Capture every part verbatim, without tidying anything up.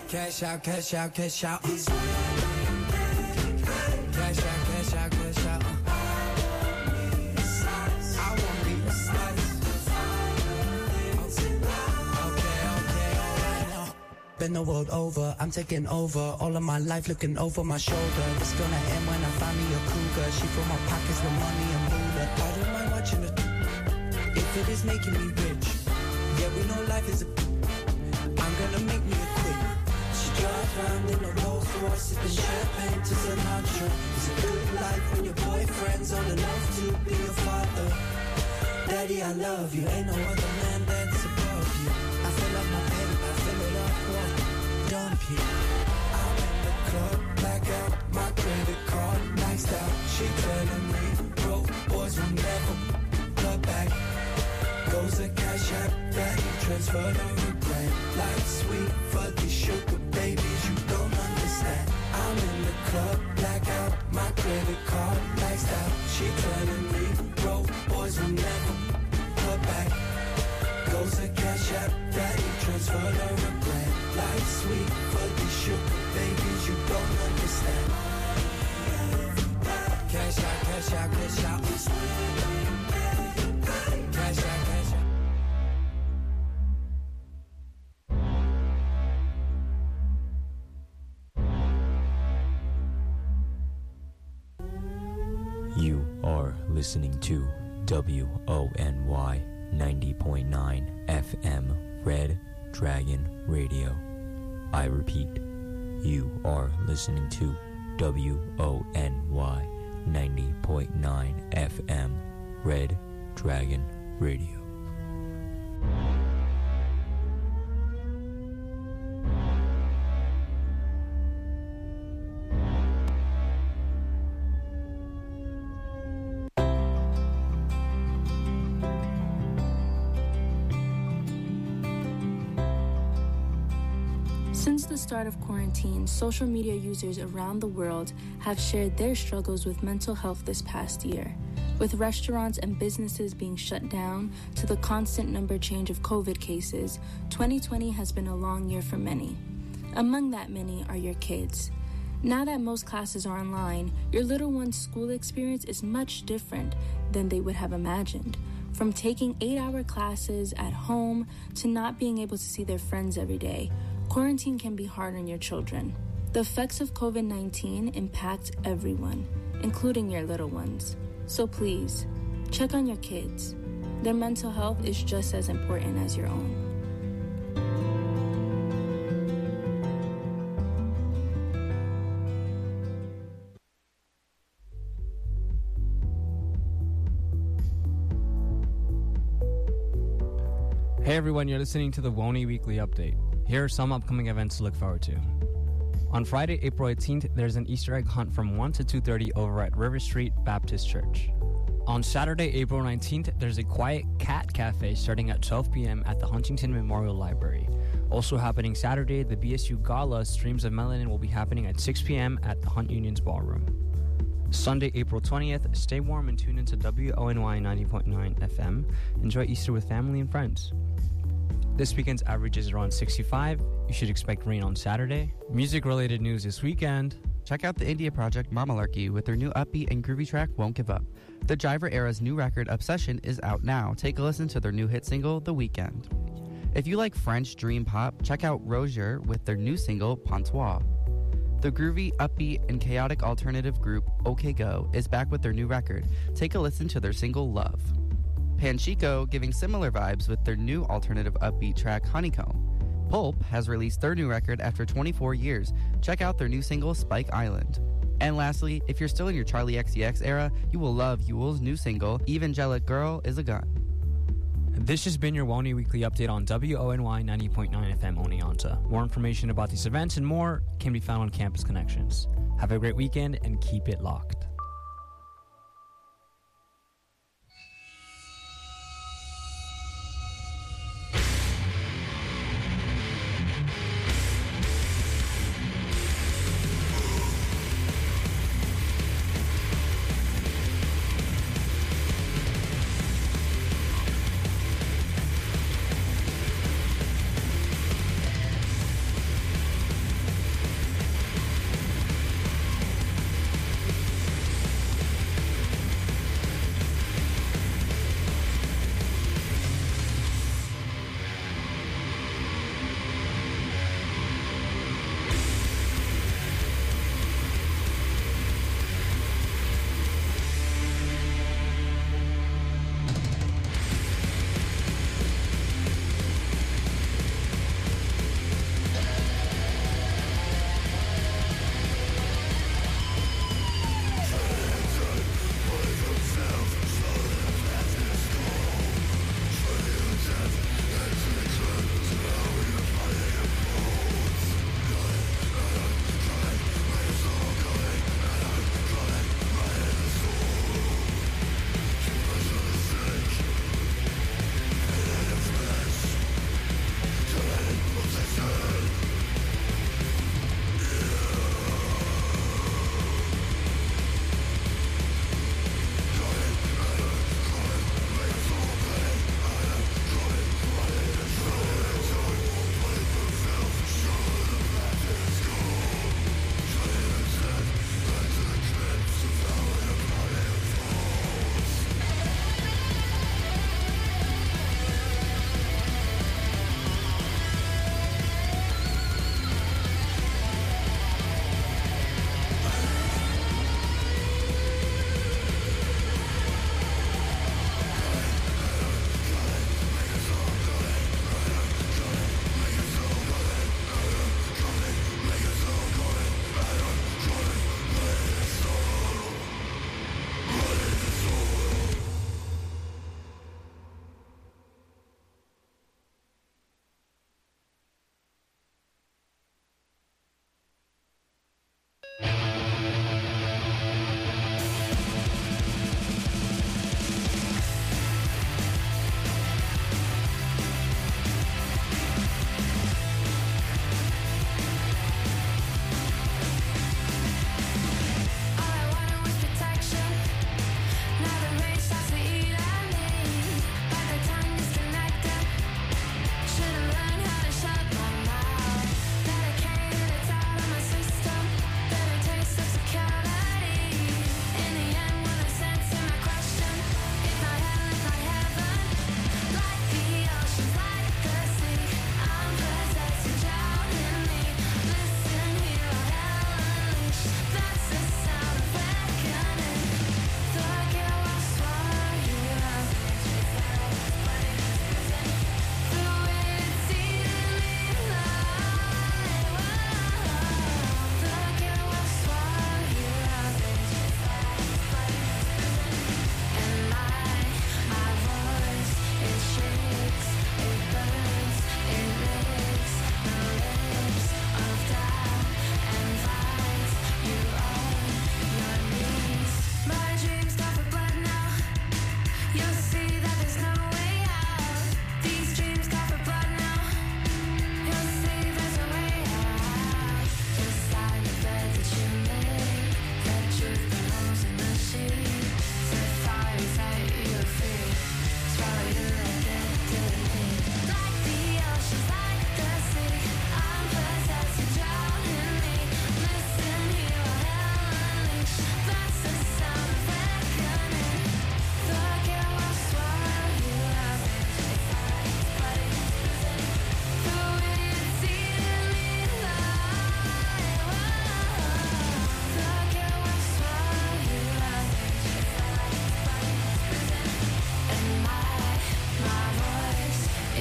Cash out, cash out, cash out. Cash out, cash out, cash out. I won't be a slice. Okay, okay, alright now. Been the world over, I'm taking over. All of my life looking over my shoulder. It's gonna end when I find me a cougar. She fill my pockets with money and moolah. I don't mind watching it if it is making me rich. Yeah, we know life is a. I'm gonna make me a quick. She drives round in a Rolls Royce, sipping champagne to Sinatra. It's a good life when your boyfriend's old enough to be your father. Daddy, I love you. Ain't no other man that's above you. I fill up my paper, I fill it up, well, dump you. I'm in the club, black out, my credit card, maxed out. She telling me, broke boys will never cut back. Goes the cash app that you transferred over grand. Like sweet fuzzy sugar babies, you don't understand. I'm in the club, black out, my credit card maxed out. She telling me, broke boys will never cut back. Goes the cash app that you transferred over grand. Like sweet fuzzy sugar babies, you don't understand. Cash out, cash out, cash out. Cash out, cash out. You are listening to W O N Y ninety point nine F M Red Dragon Radio. I repeat, you are listening to W O N Y ninety point nine F M Red Dragon Radio. Since the start of quarantine, social media users around the world have shared their struggles with mental health this past year. With restaurants and businesses being shut down to the constant number change of COVID cases, twenty twenty has been a long year for many. Among that many are your kids. Now that most classes are online, your little one's school experience is much different than they would have imagined. From taking eight-hour classes at home to not being able to see their friends every day, quarantine can be hard on your children. The effects of COVID nineteen impact everyone, including your little ones. So please, check on your kids. Their mental health is just as important as your own. Hey everyone, you're listening to the WONY Weekly Update. Here are some upcoming events to look forward to. On Friday, April eighteenth, there's an Easter egg hunt from one to two thirty over at River Street Baptist Church. On Saturday, April nineteenth, there's a Quiet Cat Cafe starting at twelve p.m. at the Huntington Memorial Library. Also happening Saturday, the B S U Gala Streams of Melanin will be happening at six p.m. at the Hunt Union's Ballroom. Sunday, April twentieth, stay warm and tune into W O N Y ninety point nine F M. Enjoy Easter with family and friends. This weekend's average is around sixty-five. You should expect rain on Saturday. Music-related news this weekend. Check out the India project Mamalarky with their new upbeat and groovy track, Won't Give Up. The Jiver Era's new record, Obsession, is out now. Take a listen to their new hit single, The Weekend. If you like French dream pop, check out Rozier with their new single, Pontois. The groovy, upbeat, and chaotic alternative group, OK Go, is back with their new record. Take a listen to their single, Love. Panchico giving similar vibes with their new alternative upbeat track, Honeycomb. Pulp has released their new record after twenty-four years. Check out their new single, Spike Island. And lastly, if you're still in your Charlie X C X era, you will love Yule's new single, Evangelic Girl is a Gun. This has been your WONY Weekly Update on W O N Y ninety point nine F M Oneonta. More information about these events and more can be found on Campus Connections. Have a great weekend and keep it locked.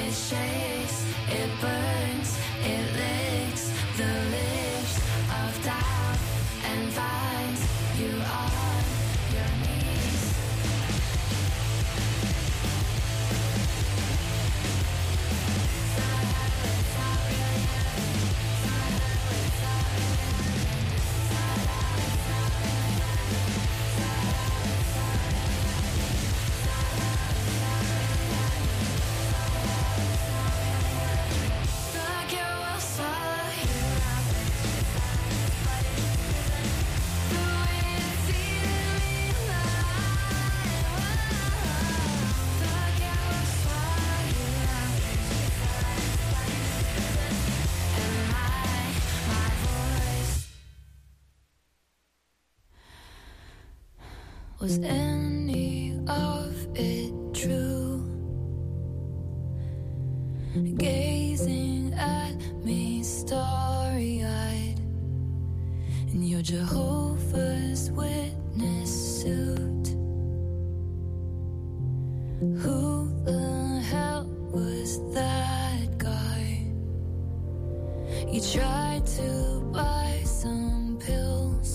It shakes, it burns, it licks the lips of doubt and finds you on your knees. Was any of it true? Gazing at me starry-eyed in your Jehovah's Witness suit. Who the hell was that guy? You tried to buy some pills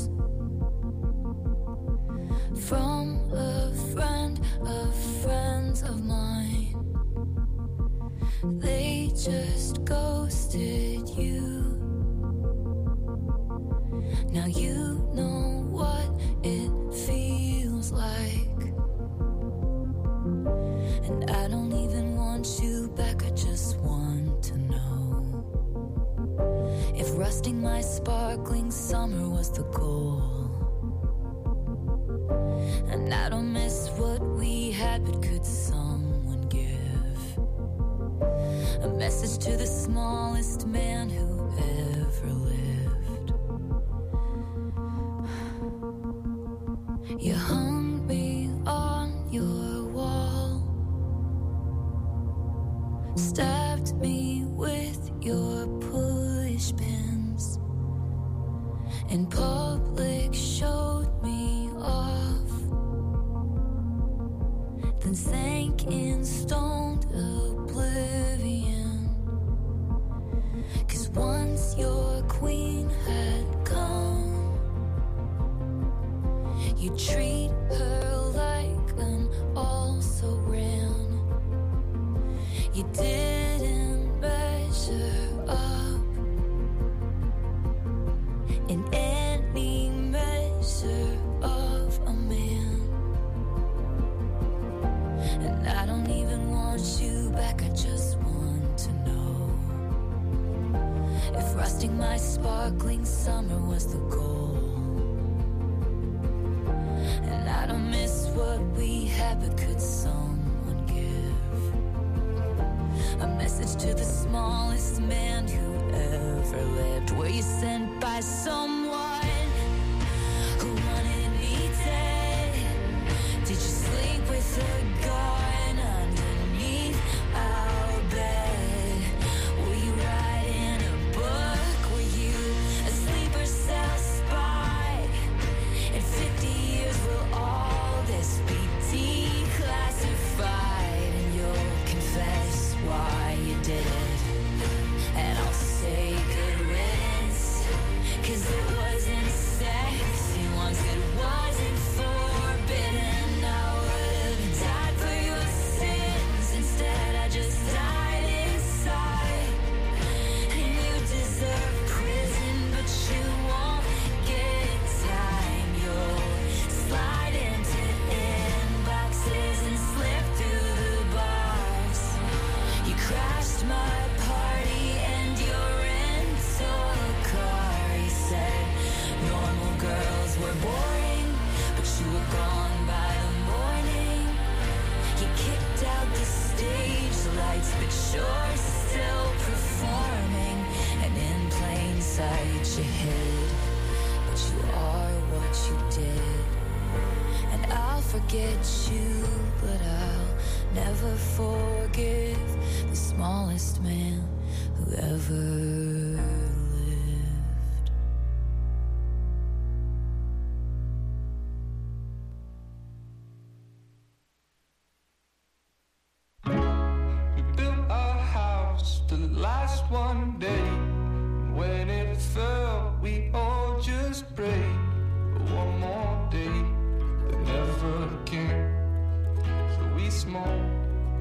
from a friend of friends of mine. They just ghosted you. Now you know what it feels like. And I don't even want you back, I just want to know if rusting my sparkling summer was the goal. And I don't miss what we had, but could someone give a message to the smallest man who ever lived? You hung me on your wall, stabbed me with your push pins, in public showed me off, then sank in stoned oblivion. 'Cause once your queen had come, you treat her like an also-ran. You didn't measure up in any measure of a man. And I don't even want you back, I just want to know if rusting my sparkling summer was the goal. And I don't miss what we had, but could someone give a message to the smallest man who ever lived? Were you sent by someone who wanted me dead? Did you sleep with a gun underneath our bed? Were you writing a book? Were you a sleeper cell spy? In fifty years will all this be declassified, and you'll confess why you did it, and I'll say good riddance, 'cause it wasn't sexy once, it wasn't forbidden. I would've died for your sins, instead I just died inside. And you deserve prison, but you won't get time. You'll slide into inboxes and slip through the bars. You crashed my party and your rental car. You said normal girls were boring, but you were gone by the morning. You kicked out the stage lights, but you're still performing. And in plain sight you hid, but you are what you did. And I'll forget you, but I'll never forgive the smallest man who ever lived. We built our last one day. When it fell, we all just prayed for one more day that never came. So we smoked,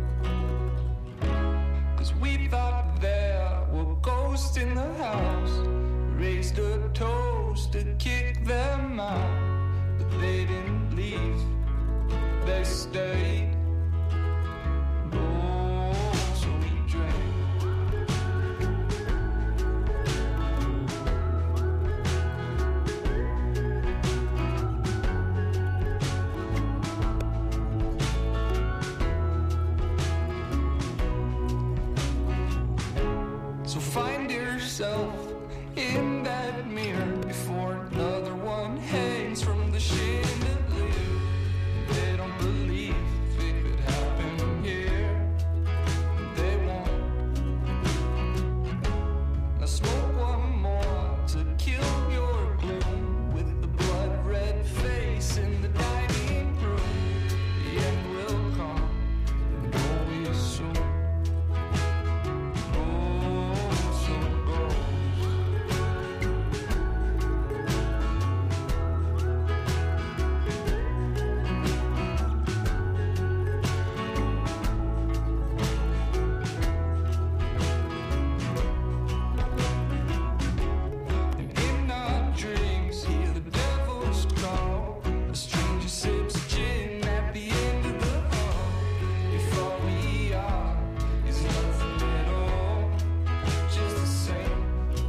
'cause we thought there were ghosts in the house. Raised a toast to kick them out, but they didn't leave, they stayed. Oh, so we drank. So find yourself in that mirror before another one hangs from the chandelier. They don't believe it could happen here. They won't. Now smoke one more to kill your gloom with the blood red face in the dining room. The end will come and always soon. Oh, so go. In our dreams, hear the devil's call. A stranger sips gin at the end of the hall. If all we are is nothing at all, just the same.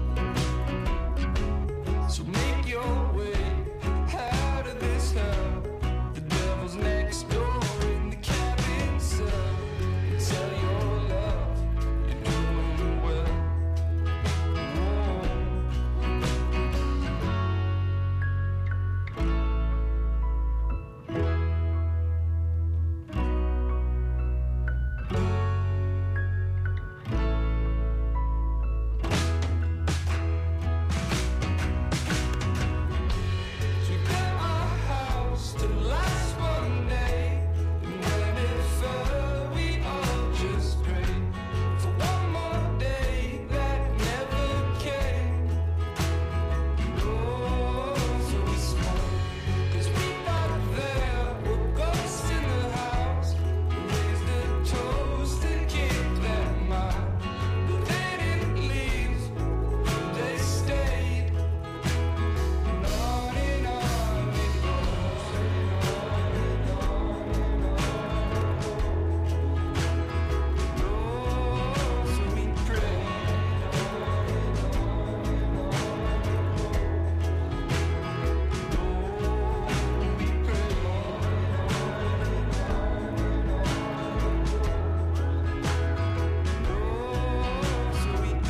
So make your way out of this hell. The devil's next door in the cabin cell. And tell your love you're doing well. Whoa. So we built our house to last one day, and when it fell, we all just prayed for one more day that never came. Oh, so we smoked, 'cause we thought there were ghosts in the house. We raised a toast to keep them out, but they didn't leave, they stayed. And on and on it goes, oh, so we pray. Oh, we pray. Oh, so we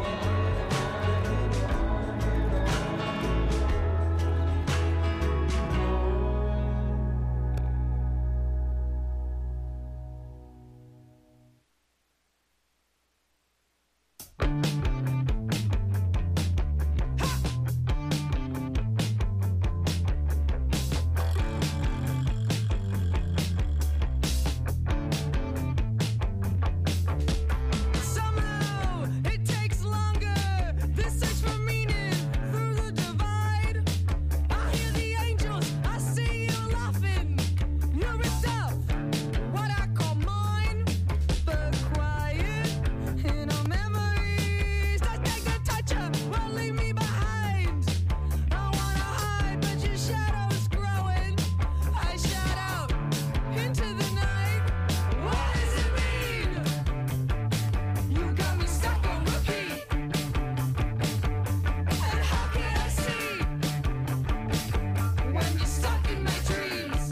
Somehow it takes longer. This search for meaning through the divide. I hear the angels, I see you laughing. You ripped up what I call mine, but quiet in our memories. Just take the toucher, won't leave me behind. I wanna hide, but your shadow's growing. I shout out into the night. What does it mean? You got me stuck on repeat. And how can I see when you're stuck in my dreams?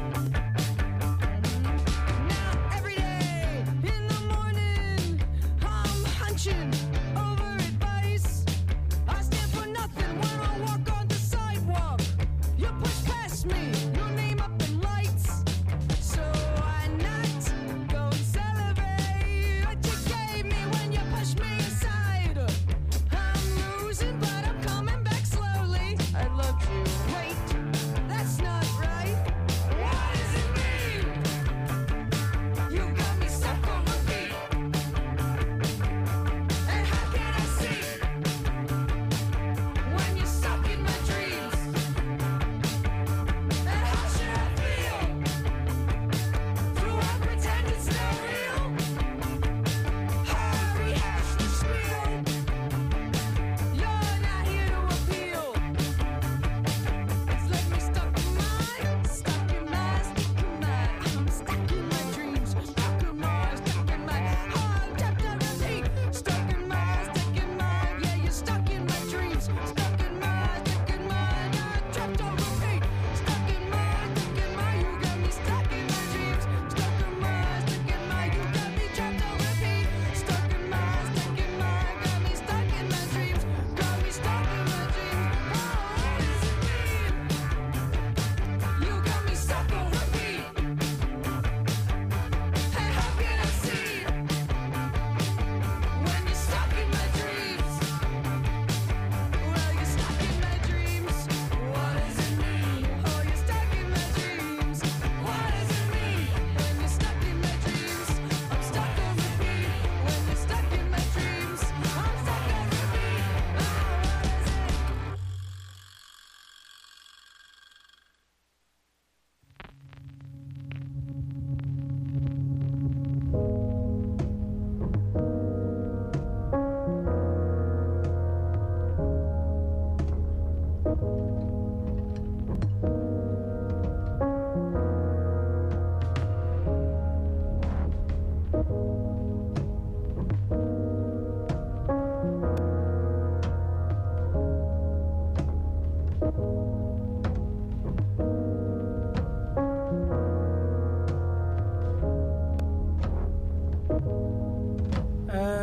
Now every day in the morning, I'm hunching over advice. I stand for nothing when I walk on the sidewalk. You push past me, your name up in lights. So I not go and celebrate what you gave me when you pushed me aside. I'm losing, but I'm coming back slowly. I loved you. Wait, that's not right. What does it mean? You got me stuck on repeat.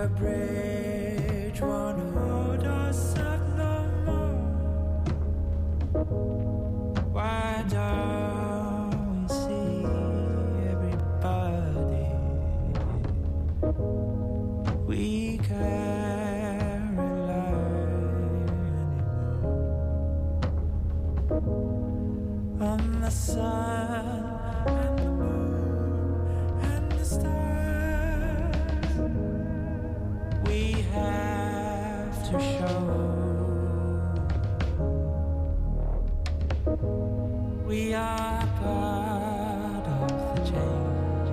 the bridge won't hold us up no more. Why don't we see everybody? We can't rely anymore on the sun and the moon and the stars. We have to show we are part of the change.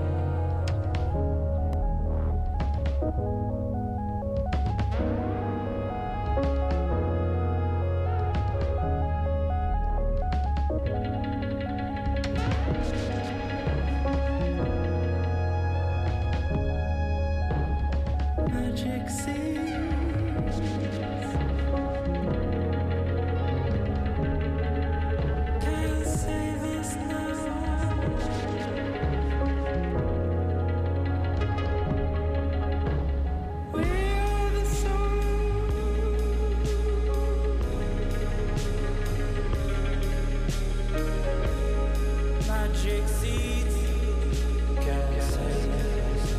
Magic seeds can't save us now. We are the soul. Magic seeds can't save us.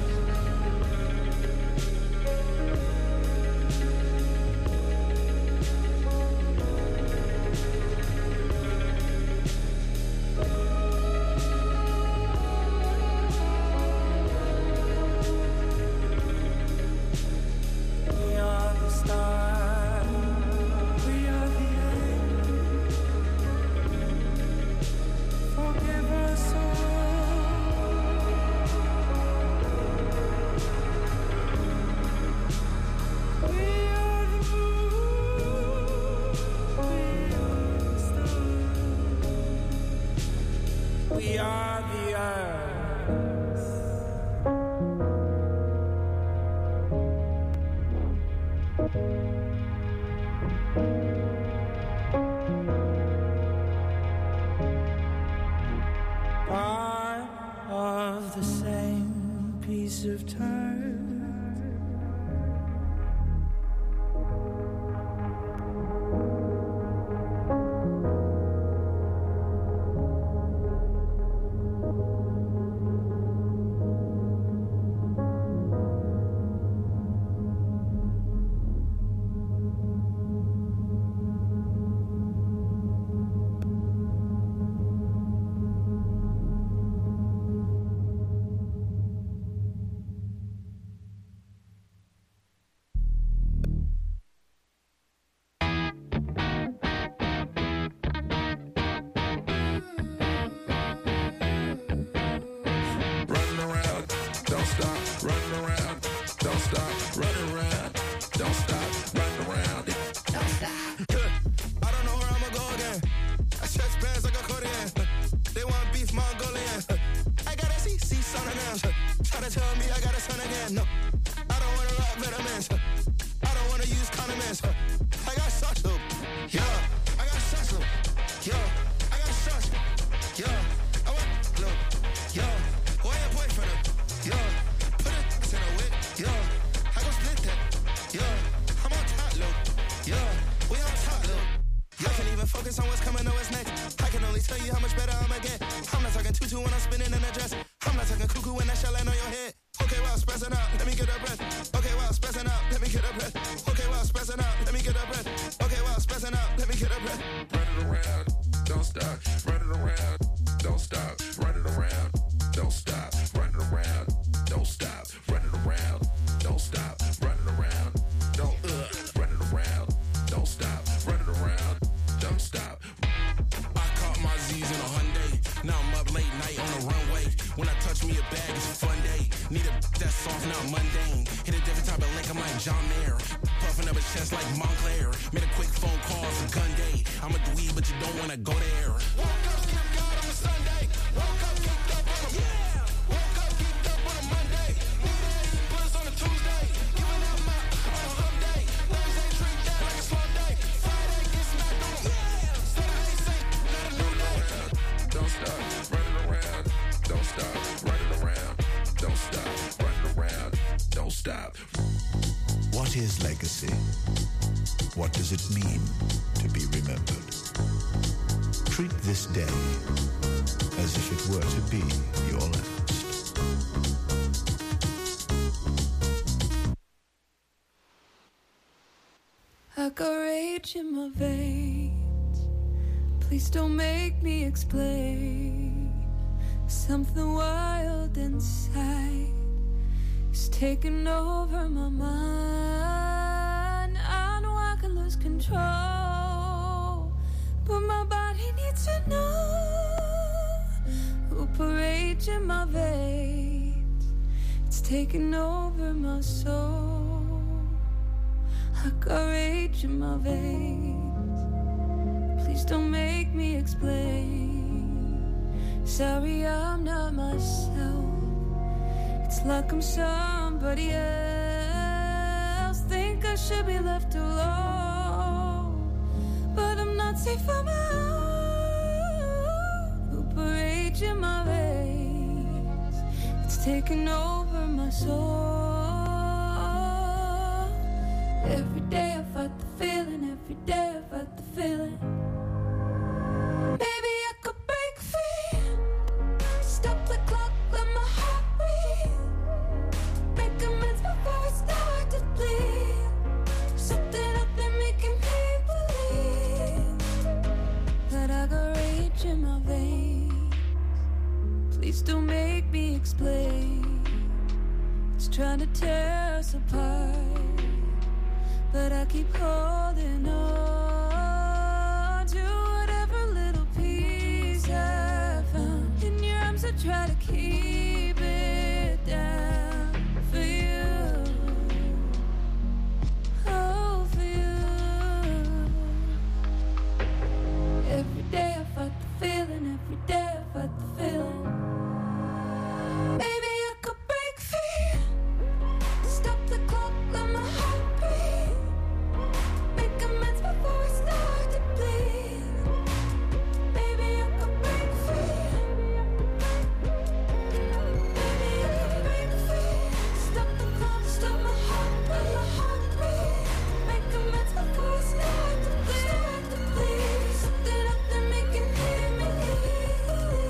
We are the stars. We are the end. Forgive us all. We are the moon. We are the stars. We are the earth. Part of the same piece of time. Running around, don't stop, running around, don't stop, running around, don't stop, running around, don't stop. I don't know where I'ma go again. I stretch bands like a accordion. They want beef Mongolian. I got a C C son of them. Try to tell me I got a son again. No, I don't wanna rock vitamins. I don't wanna use condiments. I got sauce loop. Yeah, I got sauce loop. Yeah, I got sauce. Yeah, I want loop. Yeah, why your boyfriend? Yeah, put it in a whip. Yeah, I go split that. Yeah, I'm on top loop. Yeah, we on top loop. I can't even focus on what's coming or what's next. I can only tell you how much better I'ma get. I'm not talking tutu when I'm spinning in a dress. I'm not talking cuckoo when that shell land on your head. Okay, well, spazzing out, let me get a breath. Okay, well, spazzing out, let me get a breath. Okay, well, spazzing out, let me get a breath. Okay, well, spazzing out, let me get a breath. Running around, don't stop, running around, don't stop, running around, don't stop, running around, don't stop, running around, don't stop, running around, don't uh, running around, don't stop, running around, don't stop. I caught my Z's in a Hyundai. Now I'm up late night on the runway. When I touch me a bag, it's a fun day. Need a that's soft, not mundane. Hit a different type of lake, I'm like John Mayer. Puffing up a chest like Montclair. Made a quick phone call, it's a gun day. I'm a dweeb, but you don't wanna go there. Woke up, keep God on a Sunday. Woke up, keep up on a yeah. Woke up, keep up on a Monday. New Put us on a Tuesday. Giving out my on a hump day. Wednesday, treat that like a slow day. Friday, get smacked on a yeah. Saturday, say, not a new day. Don't stop, running around, don't stop, running around, don't stop, running around, don't stop. What is legacy? What does it mean to be remembered? Treat this day as if it were to be your last. I got rage in my veins. Please don't make me explain. Something wild inside is taking over my mind. I know I can lose control, but my body needs to know who put rage in my veins. It's taking over my soul. I got rage in my veins. Please don't make me explain. Sorry, I'm not myself. It's like I'm somebody else. Think I should be left alone, but I'm not safe on my own. Who put rage in my veins? It's taking over my soul. Every day I fight the feeling. Every day I fight the feeling. Maybe I could break free. Stop the clock, let my heart breathe. Make amends before I start to bleed. Something out there making me believe that I got rage in my veins. Please don't make me explain. It's trying to tear us apart, but I keep holding on to whatever little piece I found. In your arms I try to keep it down for you. Oh, for you. Every day I fight the feeling. Every day I fight the feeling. Maybe I could break free. Stop the clock, let my heart breathe. Make amends before I start to bleed. Maybe I could break free. Maybe I could break free. Stop the clock, stop my heart, let my heart breathe. Make amends before I start to bleed. Start to bleed. Something out there making me believe.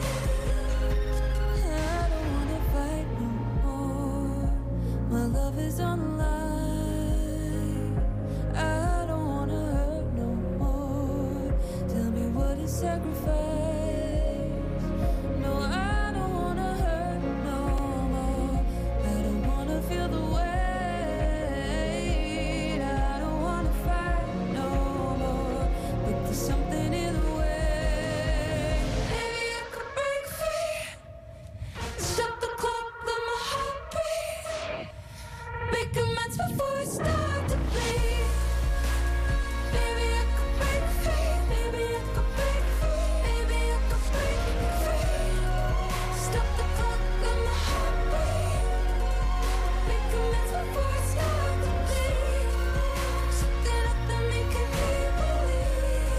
I don't wanna fight no more. My love is on the line. I don't wanna hurt no more. Tell me what is sacrifice? No, I don't wanna hurt no more. I don't wanna feel the weight. I don't wanna fight no more. But there's something in the way. Maybe I could break free. Stop the clock, let my heart breathe. Make amends before I start to bleed. Maybe I could break free. Maybe I could break free. Maybe I could break free. Stop the clock, let my heart breathe. Make amends before I start to bleed. Something out there making me believe.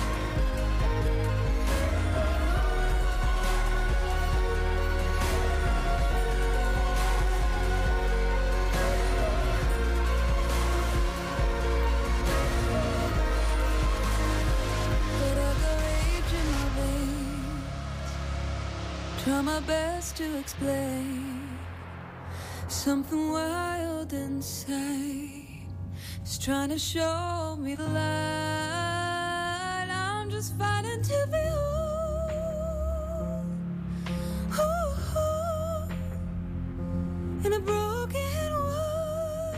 But I got rage in my veins. Try my best to explain. Something wild inside is trying to show me the light. I'm just fighting to be whole. Ooh, ooh, in a broken world.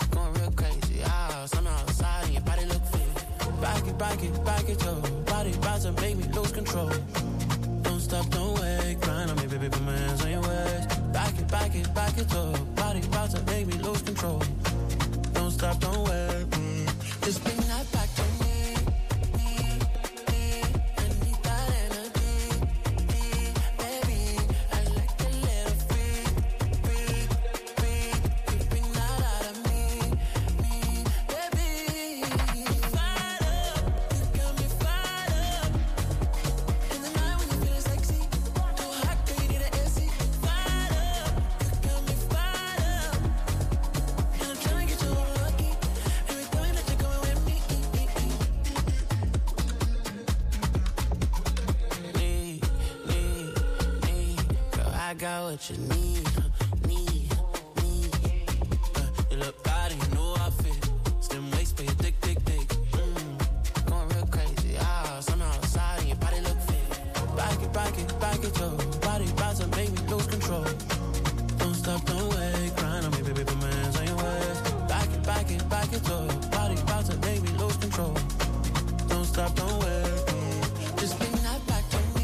back it, back it, your body, body. about to make me lose control. Don't stop, don't wait. Grind on me, baby, put my hands on your waist. Back it, back it, back it up. Body about to make me lose control. Don't stop, don't wait. Mm. Just bring that back to me. What you need, need, need. Uh, you look bad in your new outfit. Slim waist, but your dick, dick, big. Mm, going real crazy. Ah, somehow outside and your body look fit. Back it, back it, back it, yo. Body about to make me lose control. Don't stop, don't wait. Grind on me, baby, put my hands on your waist. Back it, back it, back it, yo. Body about to make me lose control. Don't stop, don't wait. Mm, just bring that back to me.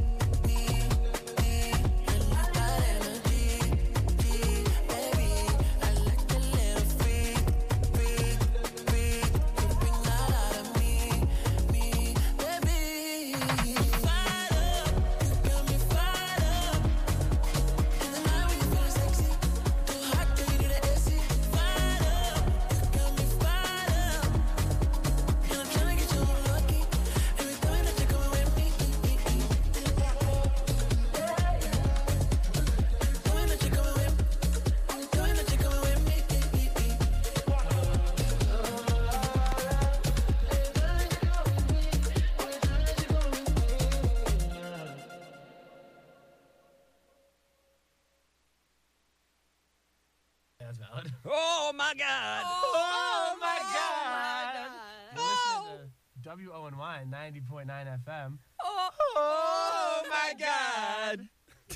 Oh my God! Oh, my God! You're listening to W O N Y ninety point nine F M. Oh, oh my God!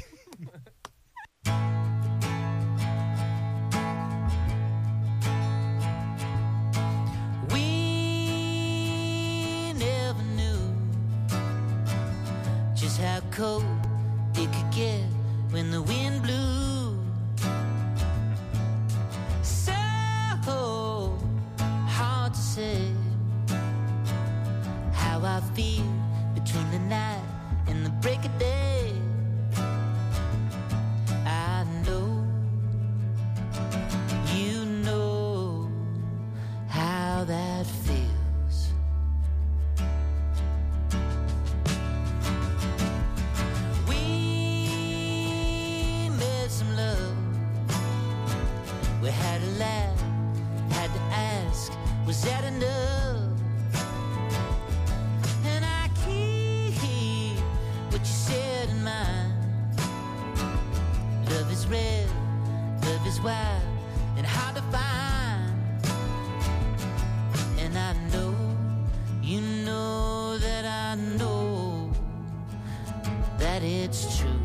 We never knew just how cold it could get when the wind blew. So hard to say how I feel between the night and the break of day. I know you know how that feels. We made some love, we had a laugh, had to ask, was that enough? And I keep what you said in mind. Love is red, love is wild, and hard to find. And I know, you know that I know that it's true.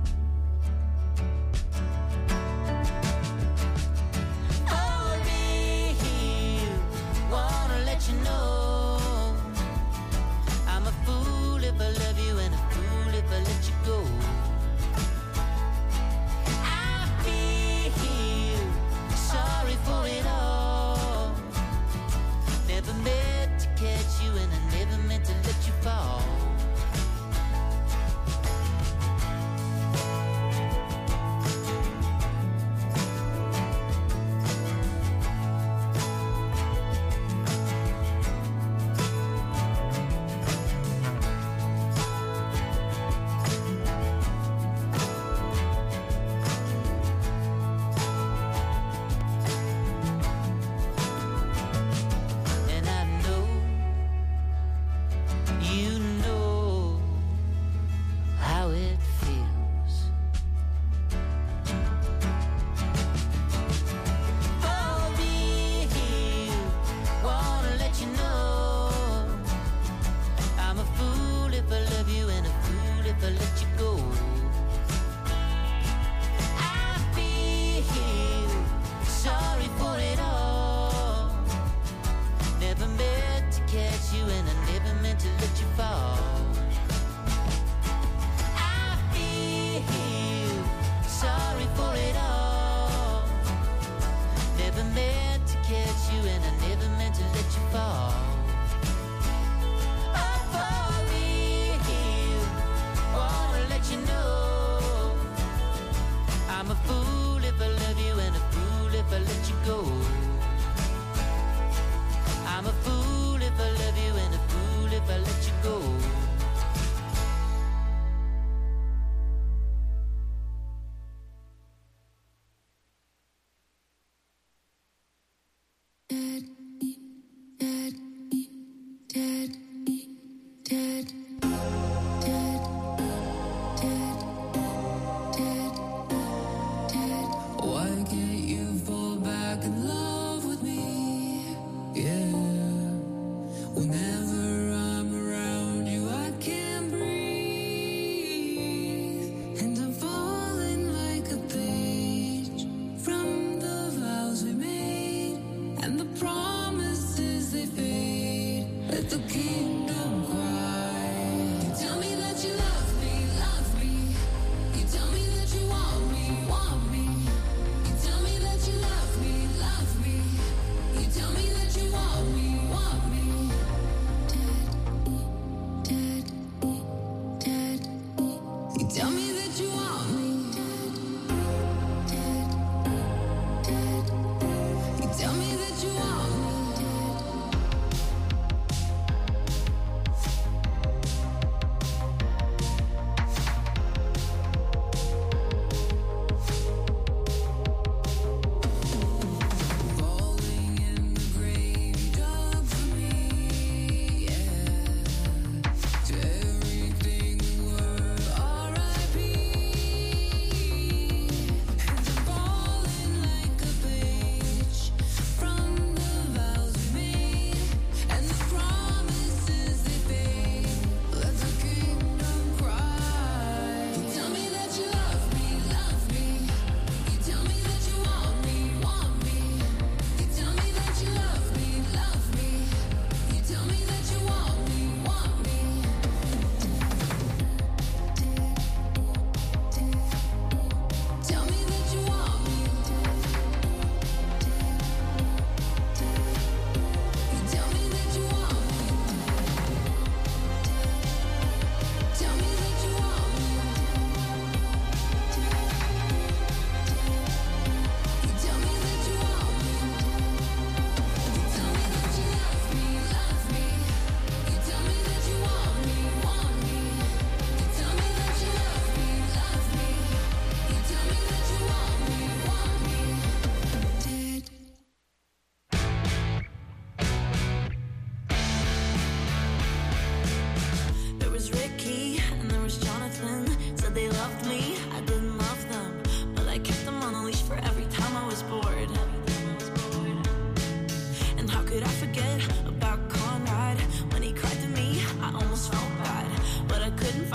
I'll be here, wanna let you know I'm a fool if I love you and a fool if I let you go. I'll be here, sorry for it all. Never meant to catch you and I never meant to let you fall.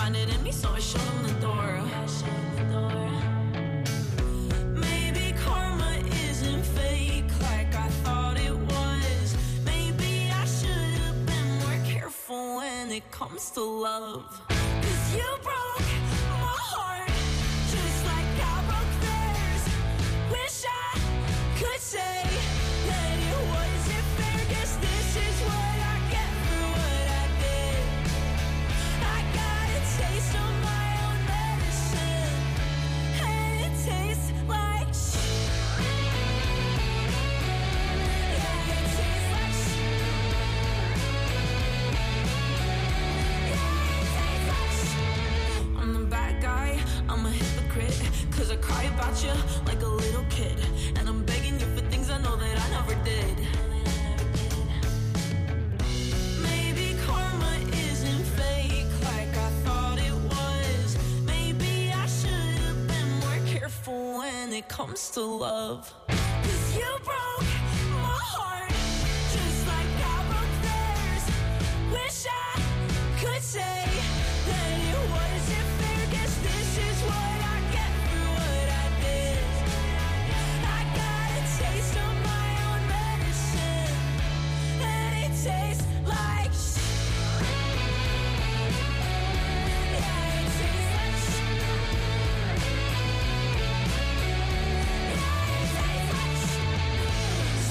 find it in me, so I showed him the door. Maybe karma isn't fake like I thought it was. Maybe I should have been more careful when it comes to love. 'Cause you broke my heart just like I broke theirs. Wish I could say that it wasn't fair. Guess this is what I get for what I did. I got a taste of my own medicine, and it tastes like shit. Yeah, it tastes like shit. Yeah, it tastes like shit. I'm the bad guy, I'm a hypocrite, 'cause I cry about you like a little kid, and I'm begging you for things I know that I never did. Maybe karma isn't fake like I thought it was. Maybe I should have been more careful when it comes to love. 'Cause you broke my heart just like I broke theirs. Wish I could say that it wasn't fair. Guess this is what I get for what I did. I got a taste of my own medicine, and it tastes like shit. Yeah, it tastes like shit. Yeah, it tastes like shit.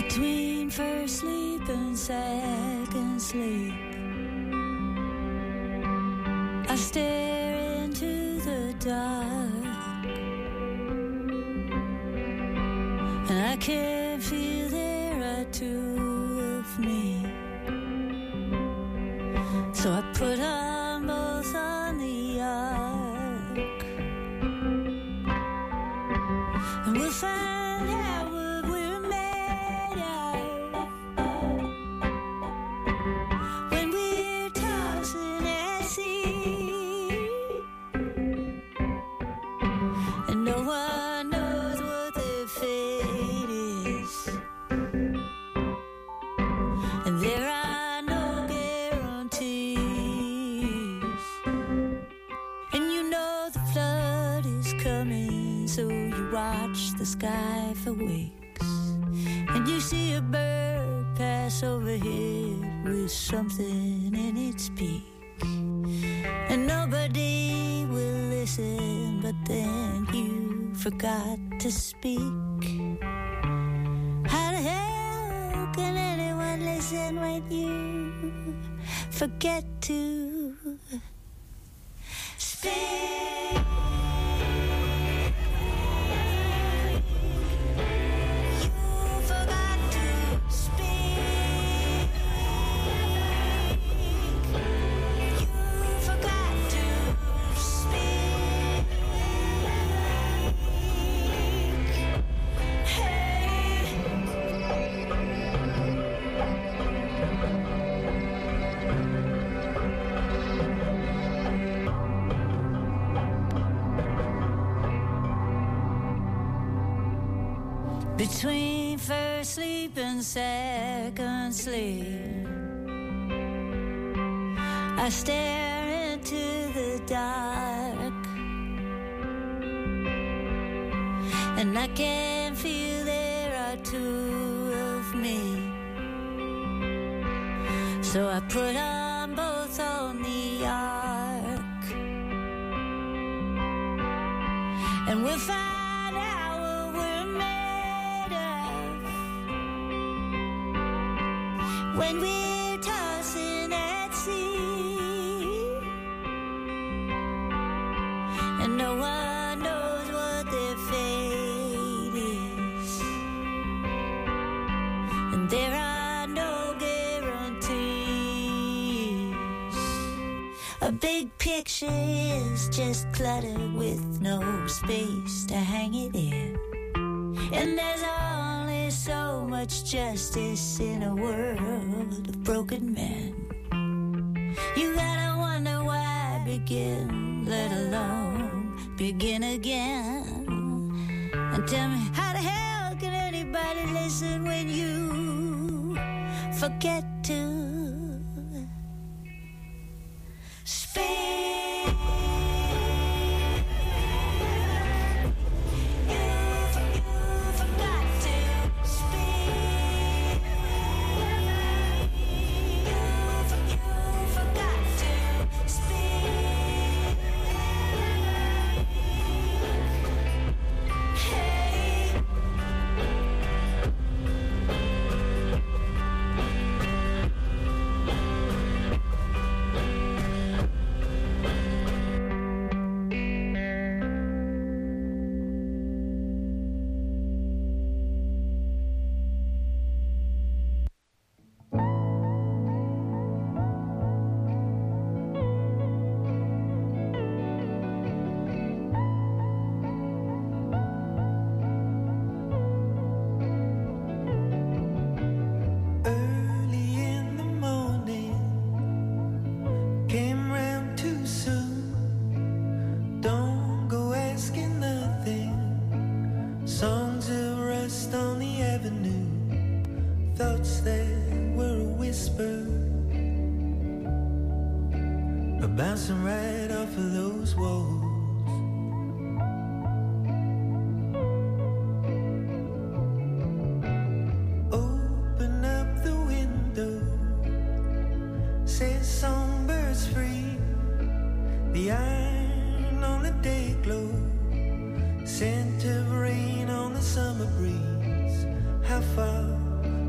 Between first sleep and second sleep, I stare into the dark, and I can feel there are two of me. So I put on both on the ark, and we'll find out what we're made of when we're tossing at sea, and no one knows what their fate is, and there are no guarantees, and you know the flood is coming, so you watch the sky for weeks, and you see a bird pass overhead with something in its beak, and nobody will listen, but then you forgot to speak. How the hell can anyone listen when you forget to speak? Between first sleep and second sleep, I stare into the dark, and I can feel there are two of me. So I put on both on the ark, and we'll find out what we're made of when we're tossing at sea, and no one knows what their fate is, and there are no guarantees. A big picture is just clutter with no space to hang it in, and there's only so much justice in a world of broken men. You gotta wonder why begin, let alone begin again. And tell me, how the hell can anybody listen when you forget to speak? Bouncing right off of those walls. Open up the window, say songbirds free. The iron on the day glow, scent of rain on the summer breeze. How far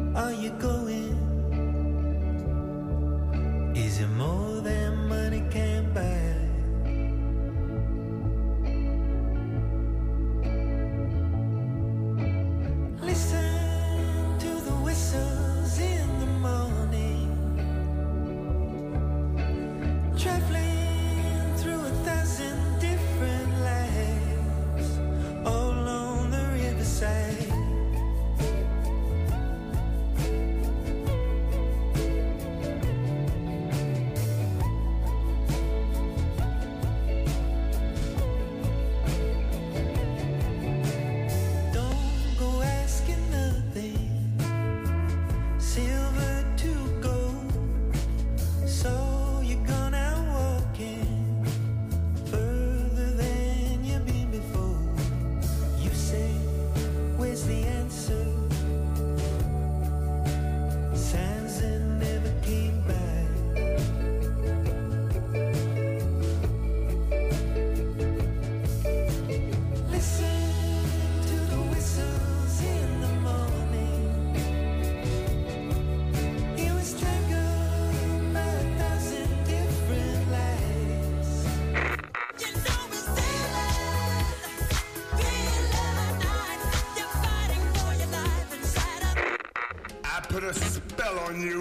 put a spell on you.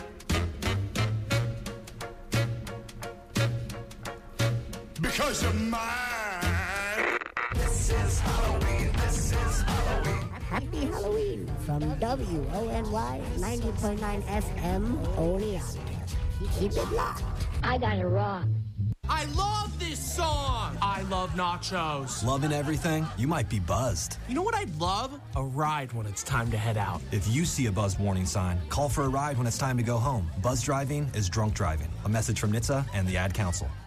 Because you're mine. This is Halloween. This is Halloween. Happy Halloween from W O N Y ninety point nine F M Oleander. Keep it locked. I got it wrong. I love this song! I love nachos. Loving everything? You might be buzzed. You know what I'd love? A ride when it's time to head out. If you see a buzz warning sign, call for a ride when it's time to go home. Buzz driving is drunk driving. A message from N H T S A and the Ad Council.